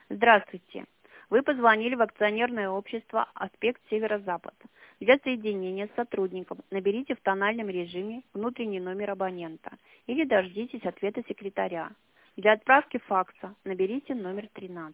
Здравствуйте. Вы позвонили в акционерное общество «Аспект Северо-Запад». Для соединения с сотрудником наберите в тональном режиме внутренний номер абонента или дождитесь ответа секретаря. Для отправки факса наберите номер 13.